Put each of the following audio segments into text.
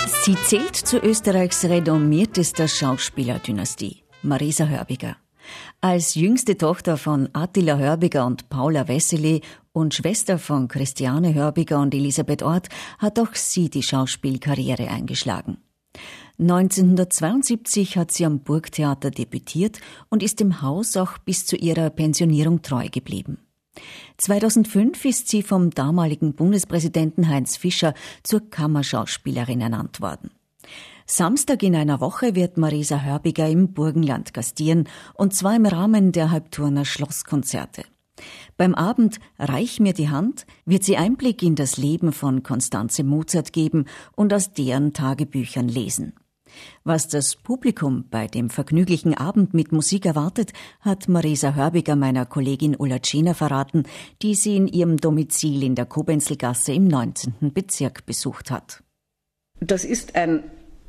Sie zählt zu Österreichs renommiertester Schauspielerdynastie, Marisa Hörbiger. Als jüngste Tochter von Attila Hörbiger und Paula Wessely und Schwester von Christiane Hörbiger und Elisabeth Orth hat auch sie die Schauspielkarriere eingeschlagen. 1972 hat sie am Burgtheater debütiert und ist dem Haus auch bis zu ihrer Pensionierung treu geblieben. 2005 ist sie vom damaligen Bundespräsidenten Heinz Fischer zur Kammerschauspielerin ernannt worden. Samstag in einer Woche wird Marisa Hörbiger im Burgenland gastieren, und zwar im Rahmen der Halbturner Schlosskonzerte. Beim Abend Reich mir die Hand wird sie Einblick in das Leben von Constanze Mozart geben und aus deren Tagebüchern lesen. Was das Publikum bei dem vergnüglichen Abend mit Musik erwartet, hat Marisa Hörbiger meiner Kollegin Ulla Tschena verraten, die sie in ihrem Domizil in der Kobenzlgasse im 19. Bezirk besucht hat. Das ist ein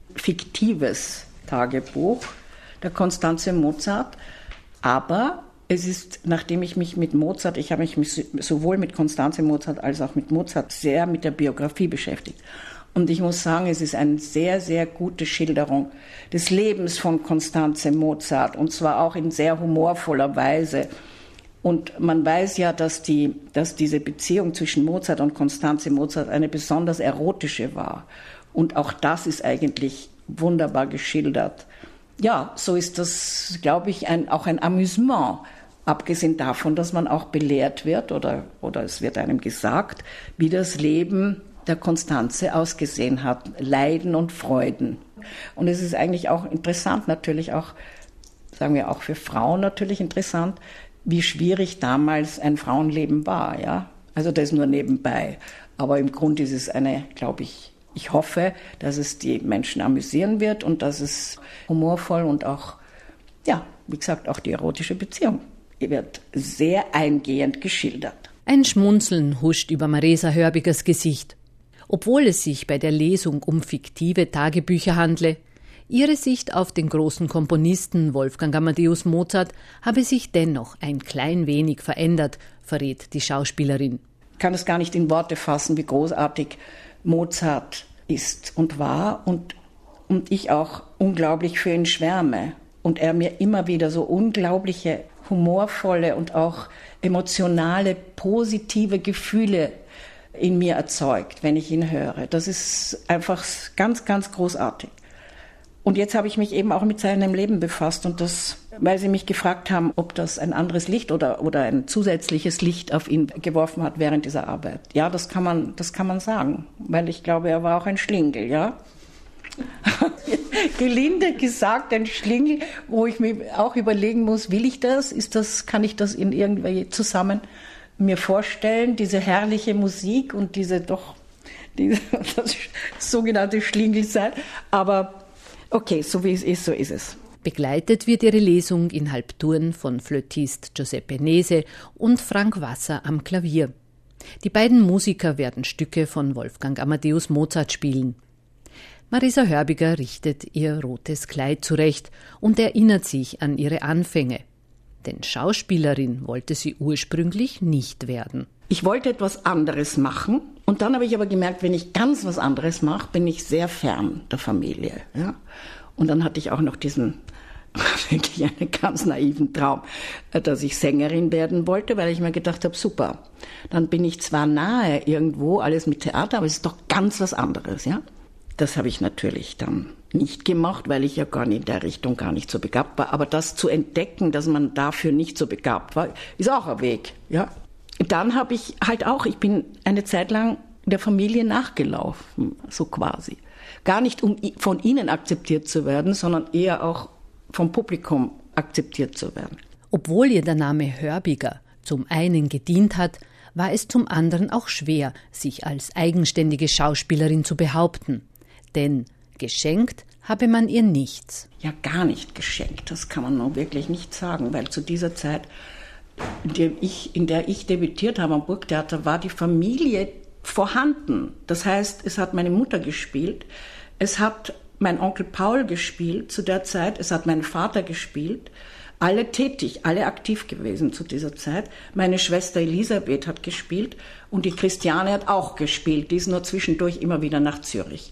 fiktives Tagebuch der Constanze Mozart, aber es ist, nachdem ich mich mit Mozart, ich habe mich sowohl mit Constanze Mozart als auch mit Mozart sehr mit der Biografie beschäftigt. Und ich muss sagen, es ist eine sehr, sehr gute Schilderung des Lebens von Constanze Mozart, und zwar auch in sehr humorvoller Weise. Und man weiß ja, dass diese Beziehung zwischen Mozart und Constanze Mozart eine besonders erotische war. Und auch das ist eigentlich wunderbar geschildert. Ja, so ist das, glaube ich, auch ein Amüsement. Abgesehen davon, dass man auch belehrt wird oder es wird einem gesagt, wie das Leben der Constanze ausgesehen hat. Leiden und Freuden. Und es ist eigentlich auch interessant, natürlich auch, sagen wir auch für Frauen natürlich interessant, wie schwierig damals ein Frauenleben war. Ja? Also das nur nebenbei. Aber im Grunde ist es glaube ich hoffe, dass es die Menschen amüsieren wird und dass es humorvoll und auch, ja, wie gesagt, auch die erotische Beziehung wird sehr eingehend geschildert. Ein Schmunzeln huscht über Marisa Hörbigers Gesicht. Obwohl es sich bei der Lesung um fiktive Tagebücher handle, ihre Sicht auf den großen Komponisten Wolfgang Amadeus Mozart habe sich dennoch ein klein wenig verändert, verrät die Schauspielerin. Ich kann es gar nicht in Worte fassen, wie großartig Mozart ist und war und ich auch unglaublich für ihn schwärme. Und er mir immer wieder so unglaubliche, humorvolle und auch emotionale, positive Gefühle in mir erzeugt, wenn ich ihn höre. Das ist einfach ganz, ganz großartig. Und jetzt habe ich mich eben auch mit seinem Leben befasst und das, weil Sie mich gefragt haben, ob das ein anderes Licht oder ein zusätzliches Licht auf ihn geworfen hat während dieser Arbeit. Ja, das kann man sagen, weil ich glaube, er war auch ein Schlingel, ja. Gelinde gesagt, ein Schlingel, wo ich mir auch überlegen muss, will ich das? Kann ich das in irgendwie zusammen mir vorstellen, diese herrliche Musik und das sogenannte Schlingelsein. Aber okay, so wie es ist, so ist es. Begleitet wird ihre Lesung in Halbturn von Flötist Giuseppe Nese und Frank Wasser am Klavier. Die beiden Musiker werden Stücke von Wolfgang Amadeus Mozart spielen. Marisa Hörbiger richtet ihr rotes Kleid zurecht und erinnert sich an ihre Anfänge. Denn Schauspielerin wollte sie ursprünglich nicht werden. Ich wollte etwas anderes machen und dann habe ich aber gemerkt, wenn ich ganz was anderes mache, bin ich sehr fern der Familie. Ja? Und dann hatte ich auch noch diesen wirklich einen ganz naiven Traum, dass ich Sängerin werden wollte, weil ich mir gedacht habe, super, dann bin ich zwar nahe irgendwo, alles mit Theater, aber es ist doch ganz was anderes. Ja? Das habe ich natürlich dann nicht gemacht, weil ich ja in der Richtung gar nicht so begabt war. Aber das zu entdecken, dass man dafür nicht so begabt war, ist auch ein Weg. Ja. Dann habe ich ich bin eine Zeit lang der Familie nachgelaufen, so quasi. Gar nicht, um von ihnen akzeptiert zu werden, sondern eher auch vom Publikum akzeptiert zu werden. Obwohl ihr der Name Hörbiger zum einen gedient hat, war es zum anderen auch schwer, sich als eigenständige Schauspielerin zu behaupten. Denn geschenkt habe man ihr nichts. Ja, gar nicht geschenkt, das kann man nur wirklich nicht sagen, weil zu dieser Zeit, in der ich debütiert habe am Burgtheater, war die Familie vorhanden. Das heißt, es hat meine Mutter gespielt, es hat mein Onkel Paul gespielt zu der Zeit, es hat mein Vater gespielt, alle tätig, alle aktiv gewesen zu dieser Zeit. Meine Schwester Elisabeth hat gespielt und die Christiane hat auch gespielt, die ist nur zwischendurch immer wieder nach Zürich.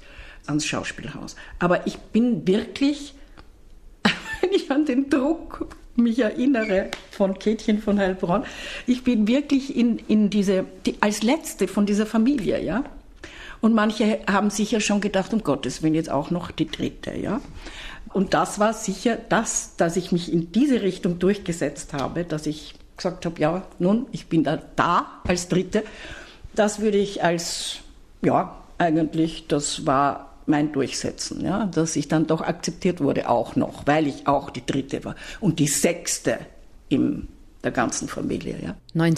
ans Schauspielhaus. Aber ich bin wirklich, wenn ich an den Druck mich erinnere von Käthchen von Heilbronn, ich bin wirklich in als Letzte von dieser Familie, ja. Und manche haben sicher schon gedacht, um Gottes Willen jetzt auch noch die Dritte, ja. Und das war sicher das, dass ich mich in diese Richtung durchgesetzt habe, dass ich gesagt habe, ja, nun, ich bin da als Dritte. Das würde ich als, ja, eigentlich, das war mein Durchsetzen, ja, dass ich dann doch akzeptiert wurde auch noch, weil ich auch die Dritte war und die Sechste in der ganzen Familie. Ja.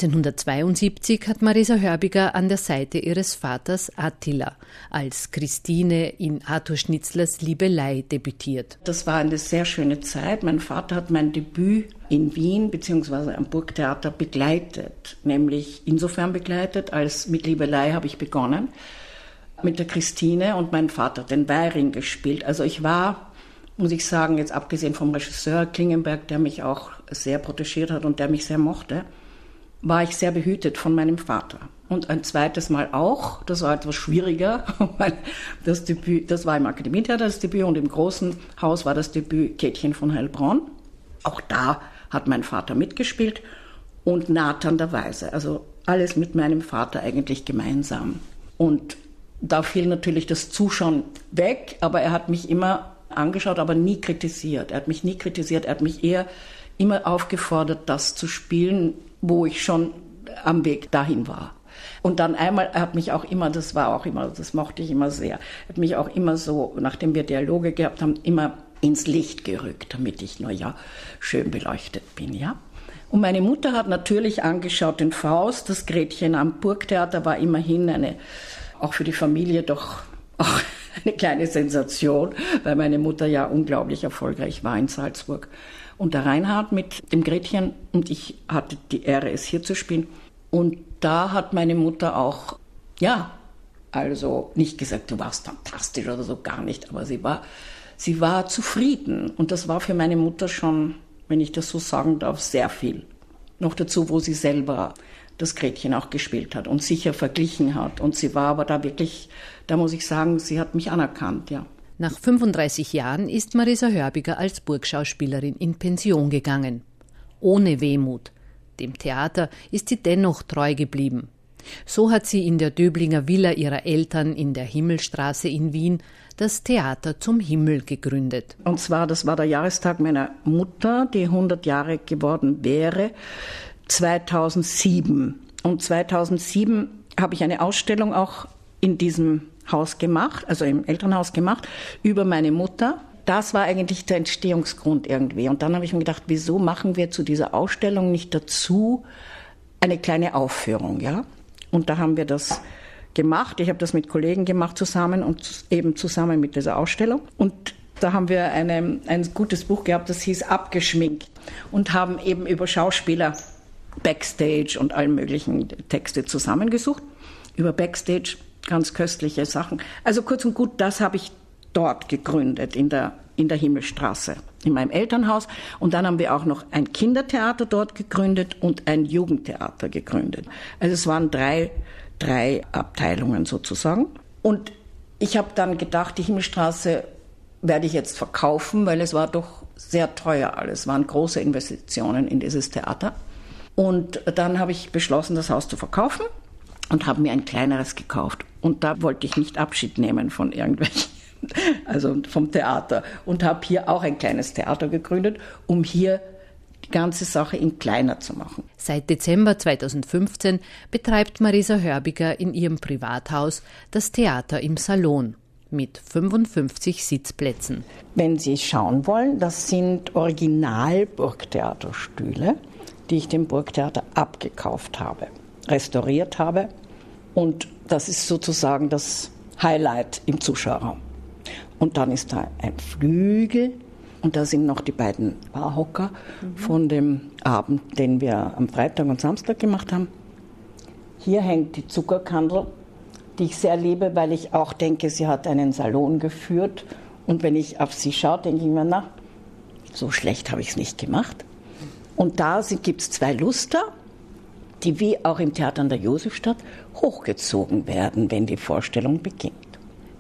1972 hat Marisa Hörbiger an der Seite ihres Vaters Attila als Christine in Arthur Schnitzlers Liebelei debütiert. Das war eine sehr schöne Zeit. Mein Vater hat mein Debüt in Wien bzw. am Burgtheater begleitet, nämlich insofern begleitet, als mit Liebelei habe ich begonnen, mit der Christine und mein Vater den Weiring gespielt. Also ich war, muss ich sagen, jetzt abgesehen vom Regisseur Klingenberg, der mich auch sehr protegiert hat und der mich sehr mochte, war ich sehr behütet von meinem Vater. Und ein zweites Mal auch, das war etwas schwieriger, weil das Debüt, das war im Akademietheater das Debüt und im großen Haus war das Debüt Käthchen von Heilbronn. Auch da hat mein Vater mitgespielt und Nathan der Weise. Also alles mit meinem Vater eigentlich gemeinsam. Und da fiel natürlich das Zuschauen weg, aber er hat mich immer angeschaut, aber nie kritisiert. Er hat mich nie kritisiert, er hat mich eher immer aufgefordert, das zu spielen, wo ich schon am Weg dahin war. Und dann einmal, er hat mich auch immer, das mochte ich immer sehr, er hat mich auch immer so, nachdem wir Dialoge gehabt haben, immer ins Licht gerückt, damit ich nur, ja, schön beleuchtet bin, ja. Und meine Mutter hat natürlich angeschaut den Faust, das Gretchen am Burgtheater war immerhin auch für die Familie doch auch eine kleine Sensation, weil meine Mutter ja unglaublich erfolgreich war in Salzburg. Und der Reinhard mit dem Gretchen und ich hatte die Ehre, es hier zu spielen. Und da hat meine Mutter auch, ja, also nicht gesagt, du warst fantastisch oder so, gar nicht, aber sie war zufrieden. Und das war für meine Mutter schon, wenn ich das so sagen darf, sehr viel. Noch dazu, wo sie selber das Gretchen auch gespielt hat und sicher verglichen hat. Und sie war aber da wirklich, da muss ich sagen, sie hat mich anerkannt, ja. Nach 35 Jahren ist Marisa Hörbiger als Burgschauspielerin in Pension gegangen. Ohne Wehmut. Dem Theater ist sie dennoch treu geblieben. So hat sie in der Döblinger Villa ihrer Eltern in der Himmelstraße in Wien das Theater zum Himmel gegründet. Und zwar, das war der Jahrestag meiner Mutter, die 100 Jahre geworden wäre, 2007. Und 2007 habe ich eine Ausstellung auch in diesem Haus gemacht, also im Elternhaus gemacht, über meine Mutter. Das war eigentlich der Entstehungsgrund irgendwie. Und dann habe ich mir gedacht, wieso machen wir zu dieser Ausstellung nicht dazu eine kleine Aufführung, ja? Und da haben wir das gemacht. Ich habe das mit Kollegen gemacht zusammen und eben zusammen mit dieser Ausstellung. Und da haben wir ein gutes Buch gehabt, das hieß Abgeschminkt und haben eben über Schauspieler Backstage und all möglichen Texte zusammengesucht. Über Backstage ganz köstliche Sachen. Also kurz und gut, das habe ich dort gegründet, in der Himmelstraße, in meinem Elternhaus. Und dann haben wir auch noch ein Kindertheater dort gegründet und ein Jugendtheater gegründet. Also es waren drei Abteilungen sozusagen. Und ich habe dann gedacht, die Himmelstraße werde ich jetzt verkaufen, weil es war doch sehr teuer alles. Es waren große Investitionen in dieses Theater. Und dann habe ich beschlossen, das Haus zu verkaufen und habe mir ein kleineres gekauft. Und da wollte ich nicht Abschied nehmen von irgendwelchen, also vom Theater. Und habe hier auch ein kleines Theater gegründet, um hier die ganze Sache in kleiner zu machen. Seit Dezember 2015 betreibt Marisa Hörbiger in ihrem Privathaus das Theater im Salon mit 55 Sitzplätzen. Wenn Sie schauen wollen, das sind Original-Burgtheaterstühle, die ich dem Burgtheater abgekauft habe, restauriert habe. Und das ist sozusagen das Highlight im Zuschauerraum. Und dann ist da ein Flügel und da sind noch die beiden Barhocker von dem Abend, den wir am Freitag und Samstag gemacht haben. Hier hängt die Zuckerkandel, die ich sehr liebe, weil ich auch denke, sie hat einen Salon geführt. Und wenn ich auf sie schaue, denke ich mir, na, so schlecht habe ich es nicht gemacht. Und da gibt es 2 Luster, die wie auch im Theater an der Josefstadt hochgezogen werden, wenn die Vorstellung beginnt.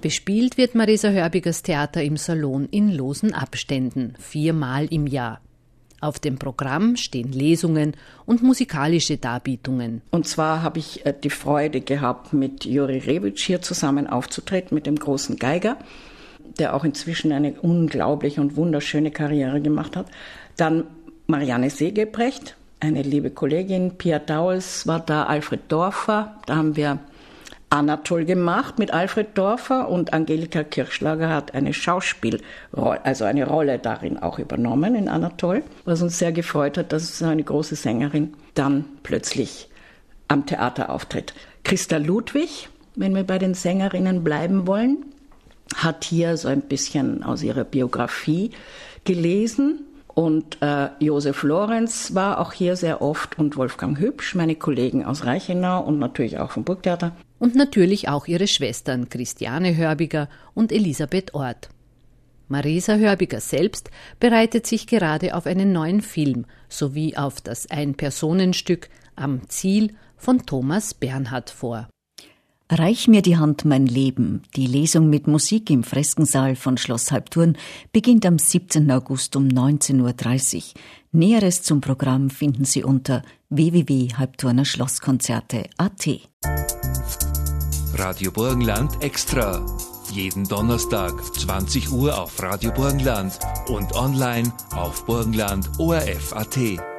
Bespielt wird Marisa Hörbigers Theater im Salon in losen Abständen, 4-mal im Jahr. Auf dem Programm stehen Lesungen und musikalische Darbietungen. Und zwar habe ich die Freude gehabt, mit Juri Rewitsch hier zusammen aufzutreten, mit dem großen Geiger, der auch inzwischen eine unglaubliche und wunderschöne Karriere gemacht hat. Dann Marianne Segebrecht, eine liebe Kollegin, Pia Dauels war da, Alfred Dorfer, da haben wir Anatol gemacht mit Alfred Dorfer und Angelika Kirchschlager hat eine Schauspielrolle, also eine Rolle darin auch übernommen in Anatol, was uns sehr gefreut hat, dass so eine große Sängerin dann plötzlich am Theater auftritt. Christa Ludwig, wenn wir bei den Sängerinnen bleiben wollen, hat hier so ein bisschen aus ihrer Biografie gelesen. Und Josef Lorenz war auch hier sehr oft und Wolfgang Hübsch, meine Kollegen aus Reichenau und natürlich auch vom Burgtheater. Und natürlich auch ihre Schwestern Christiane Hörbiger und Elisabeth Orth. Marisa Hörbiger selbst bereitet sich gerade auf einen neuen Film sowie auf das Ein-Personenstück Am Ziel von Thomas Bernhard vor. Reich mir die Hand, mein Leben. Die Lesung mit Musik im Freskensaal von Schloss Halbturn beginnt am 17. August um 19.30 Uhr. Näheres zum Programm finden Sie unter www.halbturnerschlosskonzerte.at. Radio Burgenland Extra. Jeden Donnerstag 20 Uhr auf Radio Burgenland und online auf burgenland.orf.at.